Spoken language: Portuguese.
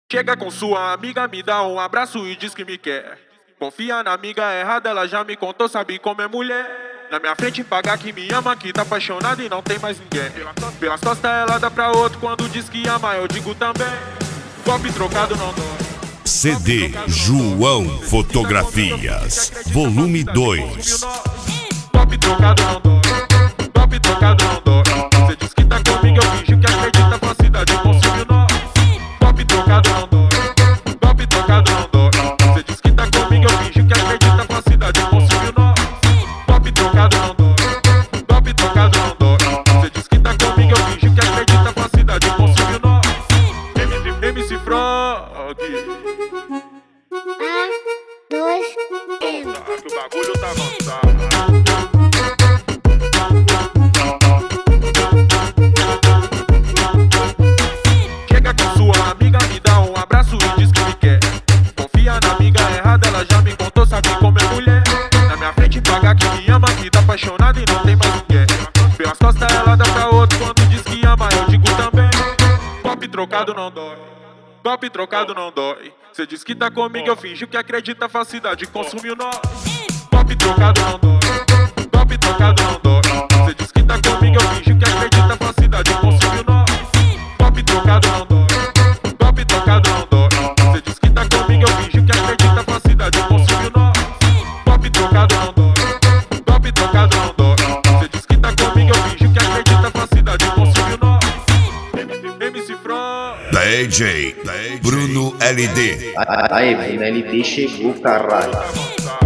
Chega com sua amiga, me dá um abraço e diz que me quer. Confia na amiga errada, ela já me contou, sabe como é mulher. Na minha frente pagar que me ama, que tá apaixonada e não tem mais ninguém. Pelas costas ela dá pra outro, quando diz que ama eu digo também. Golpe trocado não dói. CD João Fotografias, volume 2. Golpe trocado não dói. Golpe trocado não dói. Você diz que tá comigo, eu finjo que acredita, falsidade consumiu nós. Golpe trocado não dói. Golpe trocado não dói. Você diz que tá comigo, eu finjo que acredita, falsidade consumiu nós. Golpe trocado não dói. Golpe trocado não dói. Você diz que tá comigo, eu finjo que acredita, falsidade consumiu nós. MC Frog. Que o bagulho tá avançado. Chega com sua amiga, me dá um abraço e diz que me quer. Confia na amiga errada, ela já me contou, sabe como é mulher. Na minha frente paga que me ama, que tá apaixonada e não tem mais ninguém. Pelas costas ela dá pra outro, quando diz que ama eu digo também. Golpe trocado não dói. Golpe trocado não dói. Cê diz que tá comigo, eu finjo que acredita, falsidade consumiu nós. Golpe trocado não dói. Golpe trocado não dói. Cê diz que tá comigo, eu finjo que acredita, falsidade consumiu nós. Golpe trocado não dói. Golpe trocado não dói. Cê diz que tá comigo, eu finjo que acredita, falsidade consumiu nós. Golpe trocado não dói. Golpe trocado não dói. Cê diz que tá comigo, eu finjo que acredita, falsidade consumiu nós. MC Frog. DJ Bruno LD. Aí, Bruno LD chegou, caralho.